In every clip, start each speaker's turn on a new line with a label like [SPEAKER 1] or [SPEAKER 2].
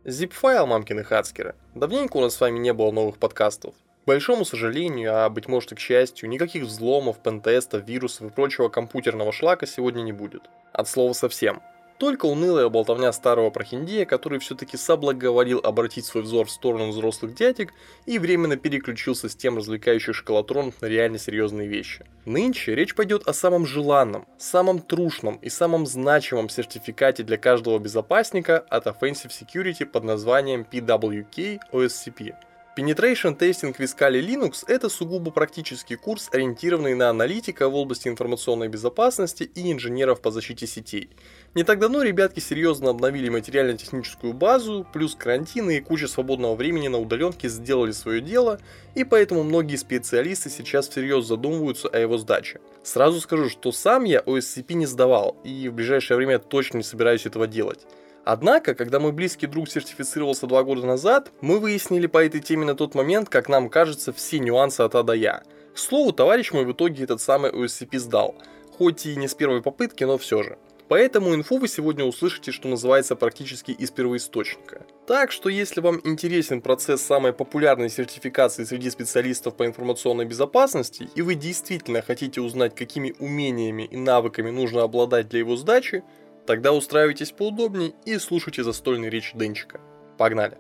[SPEAKER 1] Zip-файл, мамкины хацкеры. Давненько у нас с вами не было новых подкастов. К большому сожалению, а быть может и к счастью, никаких взломов, пентестов, вирусов и прочего компьютерного шлака сегодня не будет. От слова совсем. Только унылая болтовня старого прохиндея, который все-таки соблаговолил обратить свой взор в сторону взрослых дядек и временно переключился с тем развлекающих шоколатронов на реально серьезные вещи. Нынче речь пойдет о самом желанном, самом трушном и самом значимом сертификате для каждого безопасника от Offensive Security под названием PWK OSCP. Penetration Testing with Kali Linux – это сугубо практический курс, ориентированный на аналитика в области информационной безопасности и инженеров по защите сетей. Не так давно ребятки серьезно обновили материально-техническую базу, плюс карантин и куча свободного времени на удаленке сделали свое дело, и поэтому многие специалисты сейчас всерьез задумываются о его сдаче. Сразу скажу, что сам я OSCP не сдавал, и в ближайшее время точно не собираюсь этого делать. Однако, когда мой близкий друг сертифицировался 2 года назад, мы выяснили по этой теме на тот момент, как нам кажется, все нюансы от А до Я. К слову, товарищ мой в итоге этот самый OSCP сдал, хоть и не с первой попытки, но все же. Поэтому инфу вы сегодня услышите, что называется, практически из первоисточника. Так что если вам интересен процесс самой популярной сертификации среди специалистов по информационной безопасности, и вы действительно хотите узнать, какими умениями и навыками нужно обладать для его сдачи, тогда устраивайтесь поудобнее и слушайте застольные речи Денчика. Погнали!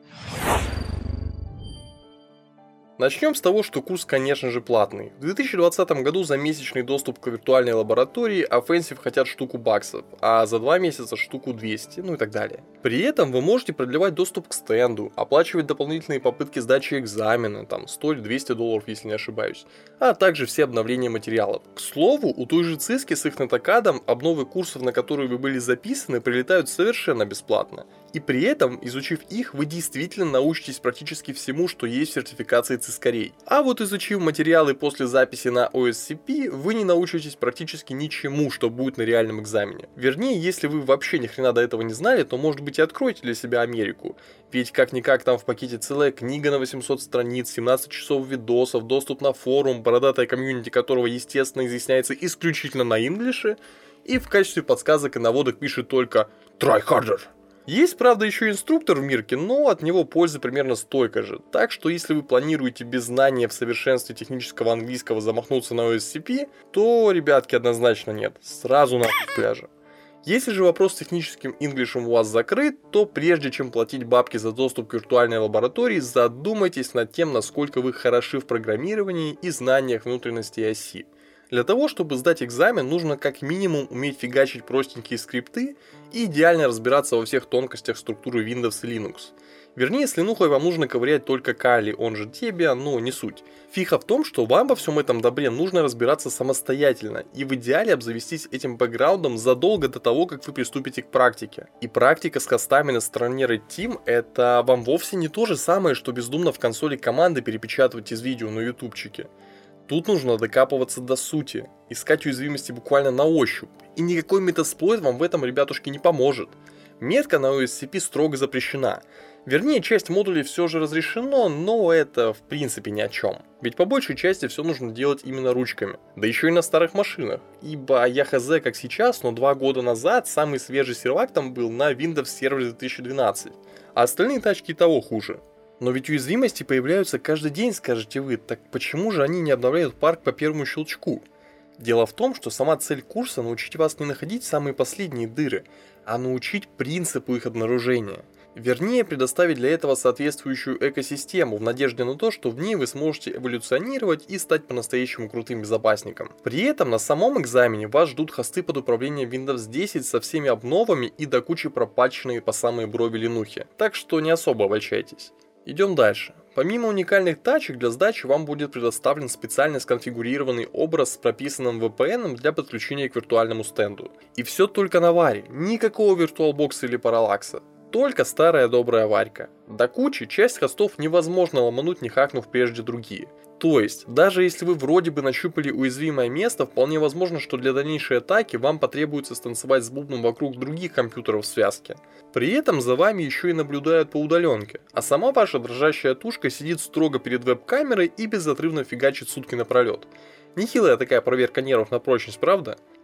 [SPEAKER 1] Начнем с того, что курс, конечно же, платный. В 2020 году за месячный доступ к виртуальной лаборатории Offensive хотят штуку баксов, а за 2 месяца штуку 200, ну и так далее. При этом вы можете продлевать доступ к стенду, оплачивать дополнительные попытки сдачи экзамена, там стоит $200, если не ошибаюсь, а также все обновления материалов. К слову, у той же ЦИСКи с их нетокадом обновы курсов, на которые вы были записаны, прилетают совершенно бесплатно. И при этом, изучив их, вы действительно научитесь практически всему, что есть в сертификации цискарей. А вот изучив материалы после записи на OSCP, вы не научитесь практически ничему, что будет на реальном экзамене. Вернее, если вы вообще ни хрена до этого не знали, то может быть и откройте для себя Америку. Ведь как-никак там в пакете целая книга на 800 страниц, 17 часов видосов, доступ на форум, бородатая комьюнити которого естественно изъясняется исключительно на инглише, и в качестве подсказок и наводок пишет только «Try harder». Есть, правда, еще инструктор в Мирке, но от него пользы примерно столько же. Так что если вы планируете без знания в совершенстве технического английского замахнуться на OSCP, то, ребятки, однозначно нет. Сразу нахуй с пляжа. Если же вопрос с техническим инглишем у вас закрыт, то прежде чем платить бабки за доступ к виртуальной лаборатории, задумайтесь над тем, насколько вы хороши в программировании и знаниях внутренностей оси. Для того, чтобы сдать экзамен, нужно как минимум уметь фигачить простенькие скрипты и идеально разбираться во всех тонкостях структуры Windows и Linux. Вернее, с линухой вам нужно ковырять только Kali, он же Debian, но не суть. Фиха в том, что вам во всем этом добре нужно разбираться самостоятельно и в идеале обзавестись этим бэкграундом задолго до того, как вы приступите к практике. И практика с хостами на стороне Red Team это вам вовсе не то же самое, что бездумно в консоли команды перепечатывать из видео на ютубчике. Тут нужно докапываться до сути, искать уязвимости буквально на ощупь, и никакой метасплойт вам в этом, ребятушки, не поможет. Метка на OSCP строго запрещена. Вернее, часть модулей все же разрешено, но это в принципе ни о чем. Ведь по большей части все нужно делать именно ручками. Да еще и на старых машинах. Ибо я хз как сейчас, но 2 года назад самый свежий сервак там был на Windows Server 2012. А остальные тачки и того хуже. Но ведь уязвимости появляются каждый день, скажете вы, так почему же они не обновляют парк по первому щелчку? Дело в том, что сама цель курса научить вас не находить самые последние дыры, а научить принципу их обнаружения. Вернее, предоставить для этого соответствующую экосистему в надежде на то, что в ней вы сможете эволюционировать и стать по-настоящему крутым безопасником. При этом на самом экзамене вас ждут хосты под управлением Windows 10 со всеми обновами и до кучи пропатченные по самые брови линухи. Так что не особо обольщайтесь. Идем дальше. Помимо уникальных тачек, для сдачи вам будет предоставлен специально сконфигурированный образ с прописанным VPN для подключения к виртуальному стенду. И все только на варе, никакого VirtualBox или параллакса. Только старая добрая варька. До кучи часть хостов невозможно ломануть, не хакнув прежде другие. То есть, даже если вы вроде бы нащупали уязвимое место, вполне возможно, что для дальнейшей атаки вам потребуется станцевать с бубном вокруг других компьютеров в связке. При этом за вами еще и наблюдают по удаленке, а сама ваша дрожащая тушка сидит строго перед веб-камерой и безотрывно фигачит сутки напролет. Нехилая такая проверка нервов на прочность, правда?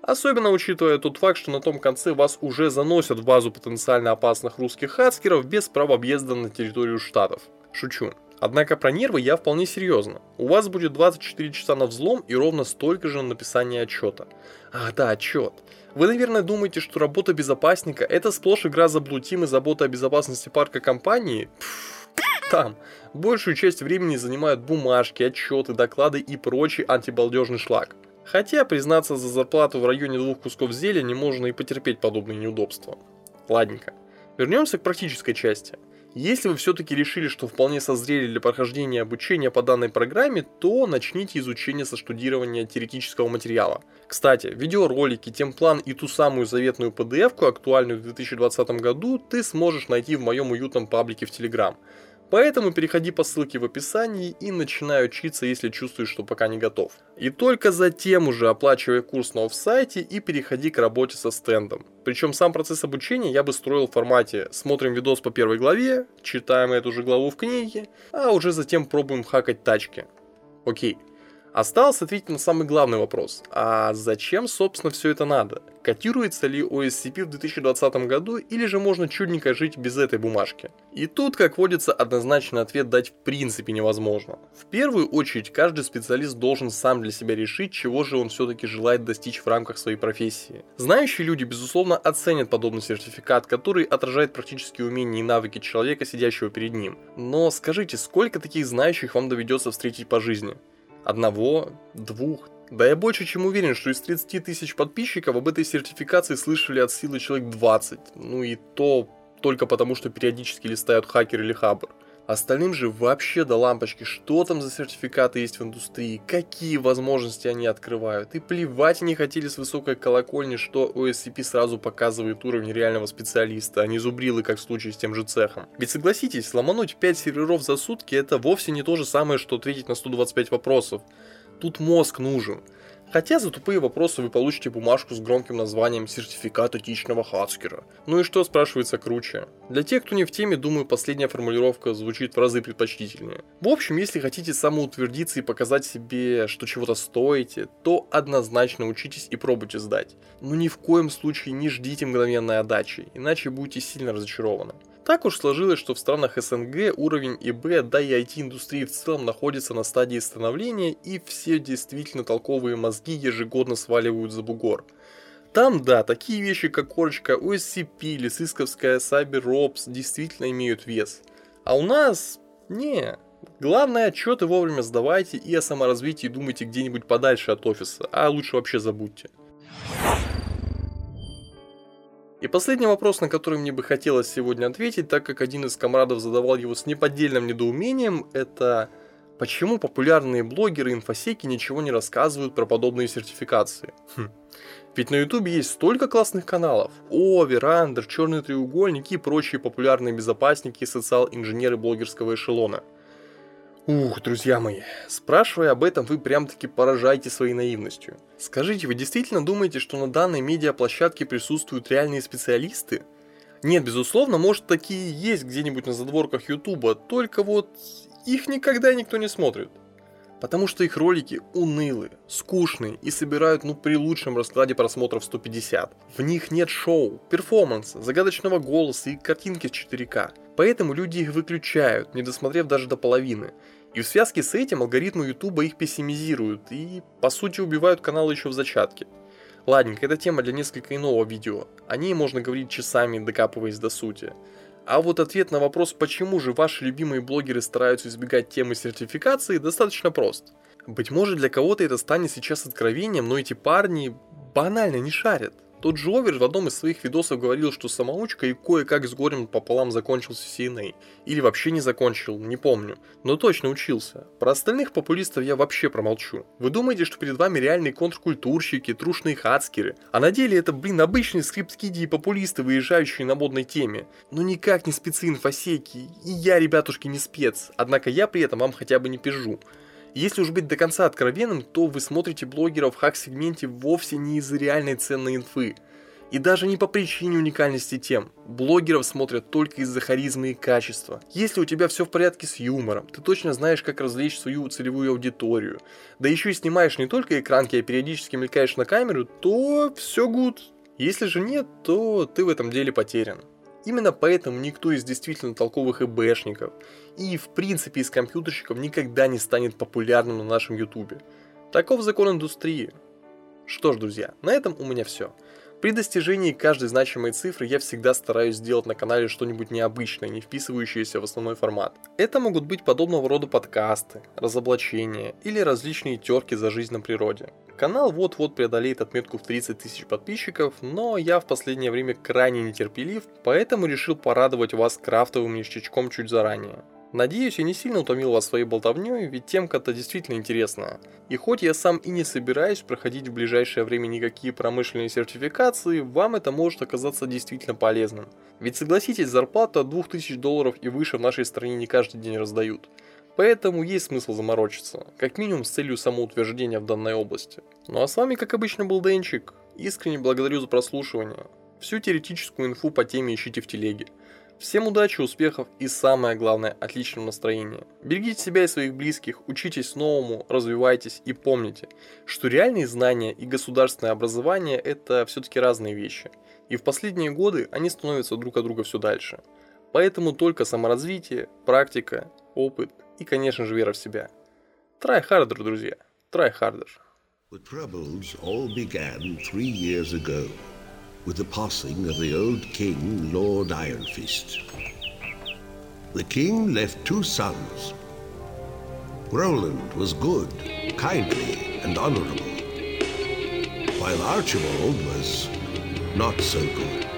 [SPEAKER 1] Особенно учитывая тот факт, что на том конце вас уже заносят в базу потенциально опасных русских хакеров без права объезда на территорию штатов. Шучу. Однако про нервы я вполне серьезно. У вас будет 24 часа на взлом и ровно столько же на написание отчета. Ах да, отчет. Вы, наверное, думаете, что работа безопасника – это сплошь игра за Blue Team и забота о безопасности парка компании? Там. Большую часть времени занимают бумажки, отчеты, доклады и прочий антибалдежный шлак. Хотя, признаться, за зарплату в районе 2 кусков зелени можно и потерпеть подобные неудобства. Ладненько. Вернемся к практической части. Если вы все-таки решили, что вполне созрели для прохождения обучения по данной программе, то начните изучение со штудирования теоретического материала. Кстати, видеоролики, темплан и ту самую заветную PDF-ку, актуальную в 2020 году, ты сможешь найти в моем уютном паблике в Telegram. Поэтому переходи по ссылке в описании и начинай учиться, если чувствуешь, что пока не готов. И только затем уже оплачивай курс на оффсайте и переходи к работе со стендом. Причем сам процесс обучения я бы строил в формате: смотрим видос по первой главе, читаем эту же главу в книге, а уже затем пробуем хакать тачки. Окей. Осталось ответить на самый главный вопрос. А зачем, собственно, все это надо? Котируется ли OSCP в 2020 году или же можно чудненько жить без этой бумажки? И тут, как водится, однозначный ответ дать в принципе невозможно. В первую очередь, каждый специалист должен сам для себя решить, чего же он все-таки желает достичь в рамках своей профессии. Знающие люди, безусловно, оценят подобный сертификат, который отражает практические умения и навыки человека, сидящего перед ним. Но скажите, сколько таких знающих вам доведется встретить по жизни? Одного, двух. Да я больше чем уверен, что из 30 тысяч подписчиков об этой сертификации слышали от силы человек 20. Ну и то только потому, что периодически листают Хакер или Хабр. Остальным же вообще до лампочки, что там за сертификаты есть в индустрии, какие возможности они открывают. И плевать они хотели с высокой колокольни, что OSCP сразу показывает уровень реального специалиста, а не зубрилы, как в случае с тем же цехом. Ведь согласитесь, ломануть 5 серверов за сутки — это вовсе не то же самое, что ответить на 125 вопросов. Тут мозг нужен. Хотя за тупые вопросы вы получите бумажку с громким названием «Сертификат этичного хакера». Ну и что, спрашивается, круче? Для тех, кто не в теме, думаю, последняя формулировка звучит в разы предпочтительнее. В общем, если хотите самоутвердиться и показать себе, что чего-то стоите, то однозначно учитесь и пробуйте сдать. Но ни в коем случае не ждите мгновенной отдачи, иначе будете сильно разочарованы. Так уж сложилось, что в странах СНГ уровень ИБ, да и IT-индустрии в целом находится на стадии становления, и все действительно толковые мозги ежегодно сваливают за бугор. Там, да, такие вещи, как корочка OSCP или сысковская CyberOps действительно имеют вес. А у нас... не. Главное, отчеты вовремя сдавайте и о саморазвитии думайте где-нибудь подальше от офиса, а лучше вообще забудьте. И последний вопрос, на который мне бы хотелось сегодня ответить, так как один из комрадов задавал его с неподдельным недоумением, это почему популярные блогеры и инфосеки ничего не рассказывают про подобные сертификации? Ведь на ютубе есть столько классных каналов. Овер, Андер, Черный треугольник и прочие популярные безопасники и социал-инженеры блогерского эшелона. Ух, друзья мои, спрашивая об этом, вы прям-таки поражаете своей наивностью. Скажите, вы действительно думаете, что на данной медиаплощадке присутствуют реальные специалисты? Нет, безусловно, может, такие есть где-нибудь на задворках ютуба, только вот их никогда никто не смотрит. Потому что их ролики унылые, скучные и собирают при лучшем раскладе просмотров 150. В них нет шоу, перформанса, загадочного голоса и картинки в 4К. Поэтому люди их выключают, не досмотрев даже до половины. И в связке с этим алгоритмы ютуба их пессимизируют и, по сути, убивают канал еще в зачатке. Ладненько, это тема для несколько иного видео. О ней можно говорить часами, докапываясь до сути. А вот ответ на вопрос, почему же ваши любимые блогеры стараются избегать темы сертификации, достаточно прост. Быть может, для кого-то это станет сейчас откровением, но эти парни банально не шарят. Тот же Овер в одном из своих видосов говорил, что самоучка и кое-как с горем пополам закончил CCNA. Или вообще не закончил, не помню. Но точно учился. Про остальных популистов я вообще промолчу. Вы думаете, что перед вами реальные контркультурщики, трушные хацкеры? А на деле это, обычные скрипт-киди и популисты, выезжающие на модной теме. Но никак не спецы-инфосеки. И я, ребятушки, не спец. Однако я при этом вам хотя бы не пизжу. Если уж быть до конца откровенным, то вы смотрите блогеров в хак-сегменте вовсе не из-за реальной ценной инфы. И даже не по причине уникальности тем. Блогеров смотрят только из-за харизмы и качества. Если у тебя все в порядке с юмором, ты точно знаешь, как развлечь свою целевую аудиторию, да еще и снимаешь не только экранки, а периодически мелькаешь на камеру, то все good. Если же нет, то ты в этом деле потерян. Именно поэтому никто из действительно толковых ИБшников и в принципе из компьютерщиков никогда не станет популярным на нашем ютубе. Таков закон индустрии. Что ж, друзья, на этом у меня все. При достижении каждой значимой цифры я всегда стараюсь сделать на канале что-нибудь необычное, не вписывающееся в основной формат. Это могут быть подобного рода подкасты, разоблачения или различные терки за жизнь на природе. Канал вот-вот преодолеет отметку в 30 тысяч подписчиков, но я в последнее время крайне нетерпелив, поэтому решил порадовать вас крафтовым ништячком чуть заранее. Надеюсь, я не сильно утомил вас своей болтовней, ведь темка-то действительно интересная. И хоть я сам и не собираюсь проходить в ближайшее время никакие промышленные сертификации, вам это может оказаться действительно полезным. Ведь согласитесь, зарплата $2000 и выше в нашей стране не каждый день раздают. Поэтому есть смысл заморочиться, как минимум с целью самоутверждения в данной области. Ну а с вами, как обычно, был Денчик. Искренне благодарю за прослушивание. Всю теоретическую инфу по теме ищите в телеге. Всем удачи, успехов и самое главное, отличного настроения. Берегите себя и своих близких, учитесь новому, развивайтесь и помните, что реальные знания и государственное образование это все-таки разные вещи. И в последние годы они становятся друг от друга все дальше. Поэтому только саморазвитие, практика, опыт и, конечно же, вера в себя. Try harder, друзья. Try harder.
[SPEAKER 2] The troubles all began 3 years ago with the passing of the old king, Lord Iron Fist. The king left 2 sons. Roland was good, kindly, and honorable, while Archibald was not so good.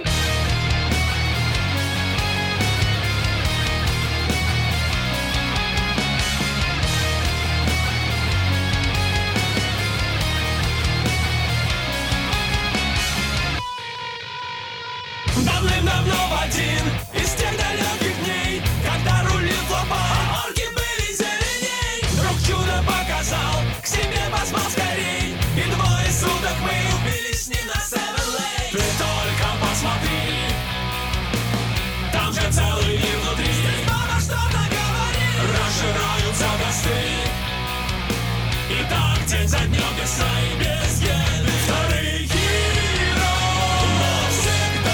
[SPEAKER 3] Давным-давно в один из тех далеких дней, когда рулил флопа, а орки были зеленей, вдруг чудо показал, к себе позвал скорей, и 2 суток мы убились с ним на Seven Lake. Ты только посмотри, там же целый мир внутри. Здесь мама что-то говорит, разжираются косты, и так день за днем без сна и без еды. Вторые hero, навсегда.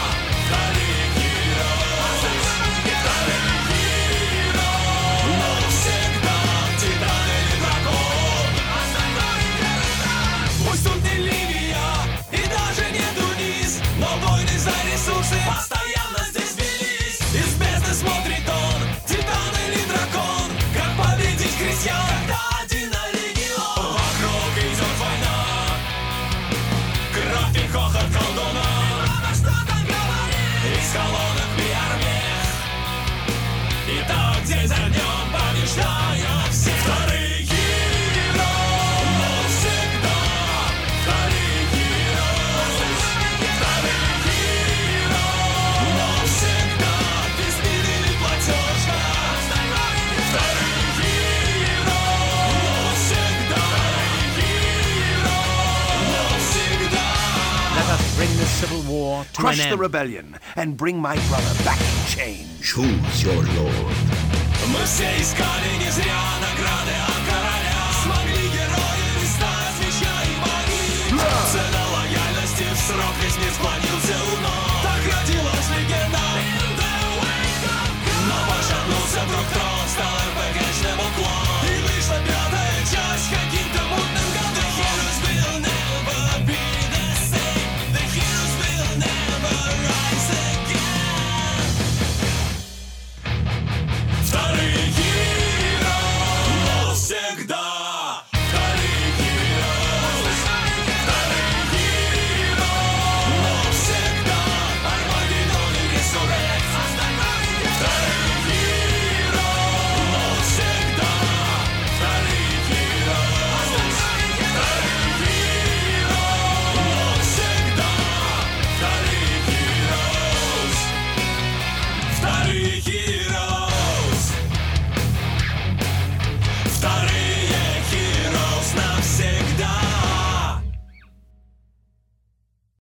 [SPEAKER 3] Постоянно здесь велись, из бездны смотрит он, титан или дракон, как победить крестьян, когда один на легион. Вокруг идет война, кровь и хохот колдуна, и мама что-то говорит, из колонок пиар-мех, и так день за днем побеждая всех. Вторые hero, навсегда, вторые hero, вторые hero, навсегда, без мир или платежка. Вторые hero, навсегда, hero, навсегда.
[SPEAKER 4] Let us bring the civil war to
[SPEAKER 5] Crush
[SPEAKER 4] an
[SPEAKER 5] the
[SPEAKER 4] end.
[SPEAKER 5] rebellion and bring my brother back in chains.
[SPEAKER 2] Choose your lord.
[SPEAKER 3] Мы все искали не зря награды от короля. Смогли героями стать, меча и магии. Цена лояльности в срок весь мир склонился у ног.